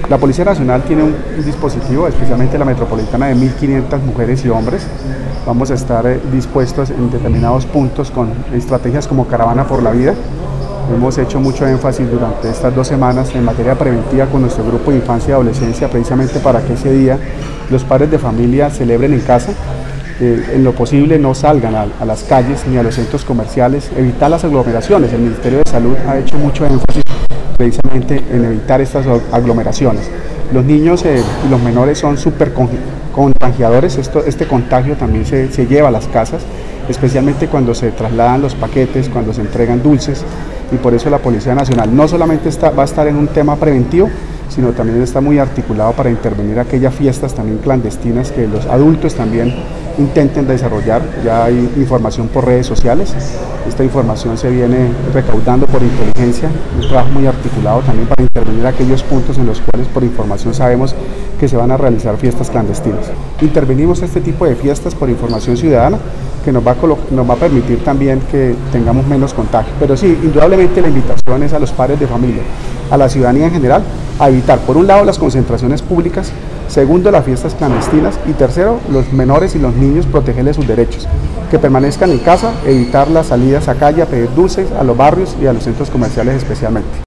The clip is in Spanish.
La Policía Nacional tiene un dispositivo, especialmente la metropolitana, de 1.500 mujeres y hombres. Vamos a estar dispuestos en determinados puntos con estrategias como Caravana por la Vida. Hemos hecho mucho énfasis durante estas 2 semanas en materia preventiva con nuestro grupo de infancia y adolescencia, precisamente para que ese día los padres de familia celebren en casa. En lo posible no salgan a las calles ni a los centros comerciales, evitar las aglomeraciones. El Ministerio de Salud ha hecho mucho énfasis precisamente en evitar estas aglomeraciones. Los niños y los menores son súper contagiadores. Este contagio también se lleva a las casas, especialmente cuando se trasladan los paquetes, cuando se entregan dulces, y por eso la Policía Nacional no solamente va a estar en un tema preventivo, sino también está muy articulado para intervenir aquellas fiestas también clandestinas que los adultos también intenten desarrollar. Ya hay información por redes sociales, esta información se viene recaudando por inteligencia, un trabajo muy articulado también para intervenir aquellos puntos en los cuales por información sabemos que se van a realizar fiestas clandestinas. Intervenimos este tipo de fiestas por información ciudadana, que nos va a permitir también que tengamos menos contagio. Pero sí, indudablemente la invitación es a los padres de familia, a la ciudadanía en general, a evitar, por un lado, las concentraciones públicas, segundo, las fiestas clandestinas, y tercero, los menores y los niños, protegerles sus derechos, que permanezcan en casa, evitar las salidas a calle a pedir dulces, a los barrios y a los centros comerciales especialmente.